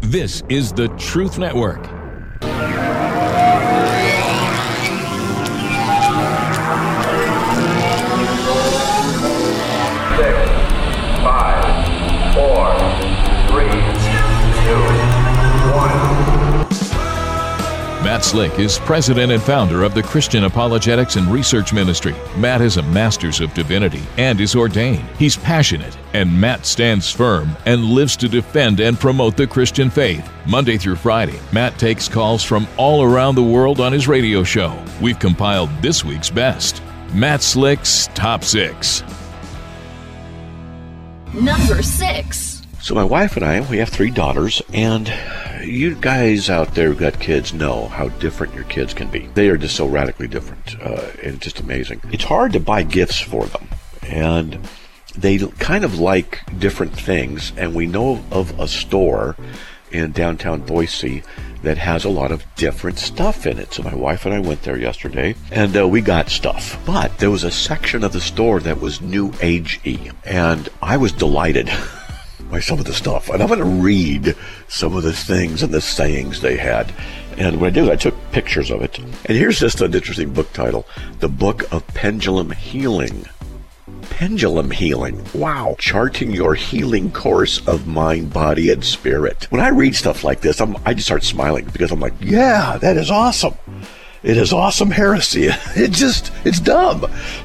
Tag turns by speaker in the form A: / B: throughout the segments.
A: This is the Truth Network. Matt Slick is president and founder of the Christian Apologetics and Research Ministry. Matt is a master's of divinity and is ordained. He's passionate, and Matt stands firm and lives to defend and promote the Christian faith. Monday through Friday, Matt takes calls from all around the world on his radio show. We've compiled this week's best. Matt Slick's Top 6.
B: Number 6.
C: So my wife and I, we have 3 daughters, and you guys out there who've got kids know how different your kids can be. They are just so radically different, and it's just amazing. It's hard to buy gifts for them, and they kind of like different things, and we know of a store in downtown Boise that has a lot of different stuff in it. So my wife and I went there yesterday, and we got stuff. But there was a section of the store that was New Age-y, and I was delighted by some of the stuff. And I'm going to read some of the things and the sayings they had. And what I did was I took pictures of it. And here's just an interesting book title, The Book of Pendulum Healing. Pendulum healing. Wow. Charting your healing course of mind, body, and spirit. When I read stuff like this, I just start smiling because I'm like, yeah, that is awesome. It is awesome heresy. It's dumb.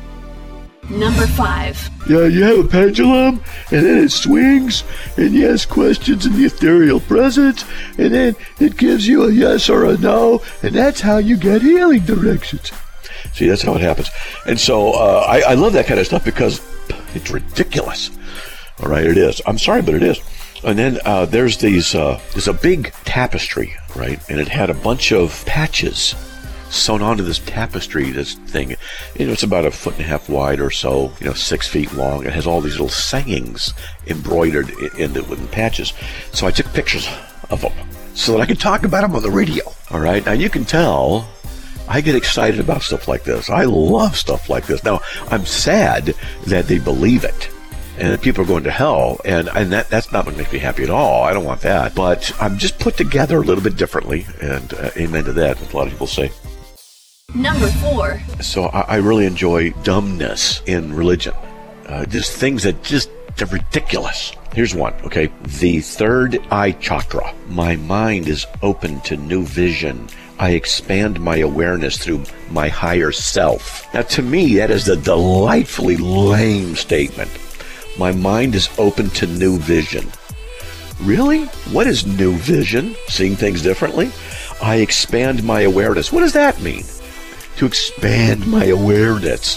B: Number 5.
C: Yeah, you have a pendulum, and then it swings, and you ask questions in the ethereal presence, and then it gives you a yes or a no, and that's how you get healing directions. See, that's how it happens. And so I love that kind of stuff because it's ridiculous. All right, it is. I'm sorry, but it is. And then there's a big tapestry, right? And it had a bunch of patches sewn onto this tapestry, this thing. It's about 1.5 feet wide or so, 6 feet long. It has all these little sayings embroidered in it with patches. So I took pictures of them so that I could talk about them on the radio. All right. Now you can tell I get excited about stuff like this. I love stuff like this. Now I'm sad that they believe it and that people are going to hell, and that's not what makes me happy at all. I don't want that. But I'm just put together a little bit differently, and amen to that, as a lot of people say.
B: Number 4.
C: So I really enjoy dumbness in religion. Just things that they're ridiculous. Here's one, okay? The third eye chakra. My mind is open to new vision. I expand my awareness through my higher self. Now, to me, that is a delightfully lame statement. My mind is open to new vision. Really? What is new vision? Seeing things differently? I expand my awareness. What does that mean? To expand my awareness.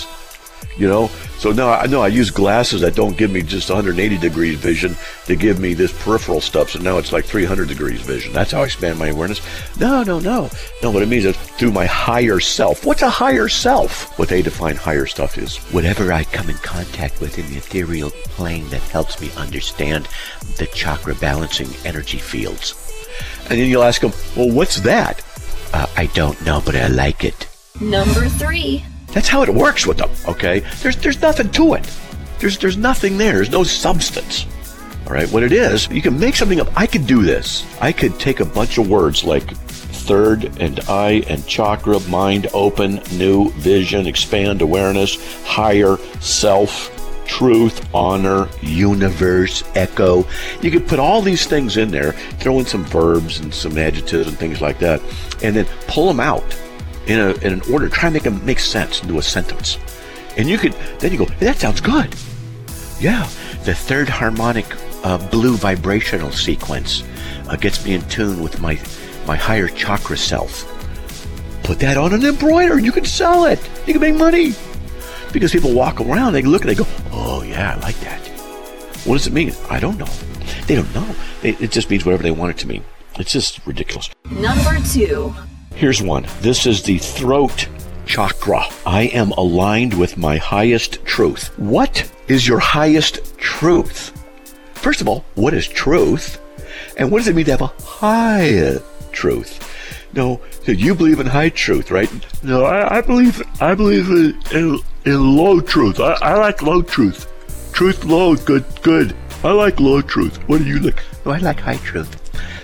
C: So now I use glasses that don't give me just 180 degrees vision. They give me this peripheral stuff, so now it's like 300 degrees vision. That's how I expand my awareness. No. What it means is through my higher self. What's a higher self? What they define higher stuff is whatever I come in contact with in the ethereal plane that helps me understand the chakra balancing energy fields. And then you'll ask them, well, what's that? I don't know, but I like it.
B: Number 3.
C: That's how it works with them, okay? There's nothing to it. There's nothing there. There's no substance. All right, what it is, you can make something up. I could do this. I could take a bunch of words like third and eye and chakra, mind open, new vision, expand awareness, higher self, truth, honor, universe, echo. You could put all these things in there, throw in some verbs and some adjectives and things like that, and then pull them out in an order, try and make them make sense into a sentence. And then you go, hey, that sounds good. Yeah, the third harmonic blue vibrational sequence gets me in tune with my higher chakra self. Put that on an embroidery, you can sell it. You can make money. Because people walk around, they look and they go, oh yeah, I like that. What does it mean? I don't know. They don't know. It just means whatever they want it to mean. It's just ridiculous.
B: Number 2.
C: Here's one. This is the throat chakra. I am aligned with my highest truth. What is your highest truth? First of all, what is truth? And what does it mean to have a high truth? No, you believe in high truth, right? No, I believe in low truth. I like low truth. Truth low, good. I like low truth. What do you like? No, I like high truth.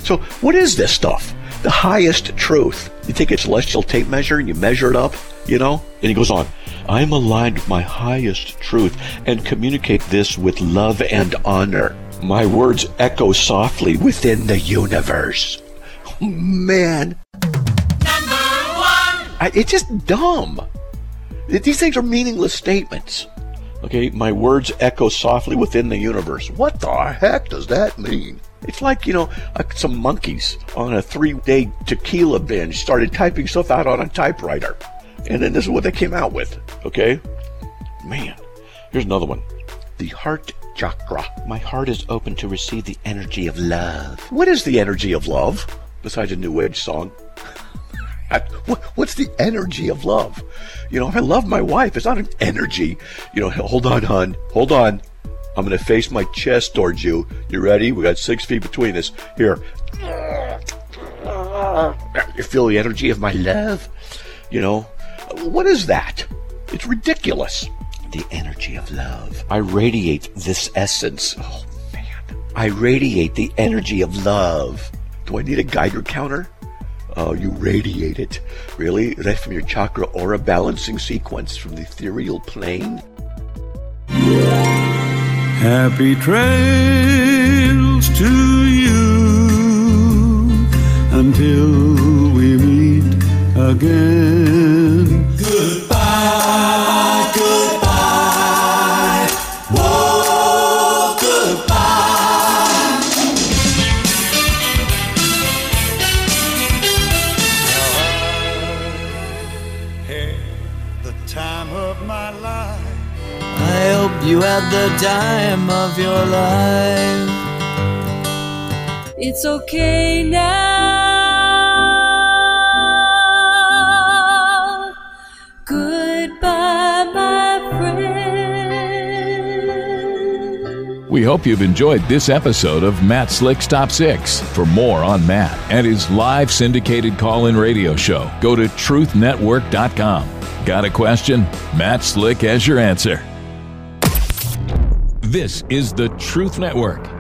C: So what is this stuff? The highest truth. You take a celestial tape measure and you measure it up, And he goes on, I'm aligned with my highest truth and communicate this with love and honor. My words echo softly within the universe. Oh, man.
D: Number 1.
C: It's just dumb. These things are meaningless statements. Okay, my words echo softly within the universe. What the heck does that mean? It's like, some monkeys on a 3-day tequila binge started typing stuff out on a typewriter. And then this is what they came out with, okay? Man, here's another one. The heart chakra. My heart is open to receive the energy of love. What is the energy of love, besides a New Age song? What's the energy of love? If I love my wife, it's not an energy. Hold on, hon. Hold on. I'm going to face my chest towards you. You ready? We got 6 feet between us. Here. You feel the energy of my love? What is that? It's ridiculous. The energy of love. I radiate this essence. Oh, man. I radiate the energy of love. Do I need a Geiger counter? Oh, you radiate it. Really? Is that from your chakra aura balancing sequence from the ethereal plane?
E: Happy trails to you until we meet again.
D: Goodbye, goodbye. Whoa, goodbye.
E: Had the time of my life.
F: I hope you had the time of your life.
G: It's okay now. Goodbye, my friend.
A: We hope you've enjoyed this episode of Matt Slick's Top 6. For more on Matt and his live syndicated call-in radio show, go to truthnetwork.com. Got a question? Matt Slick has your answer. This is the Truth Network.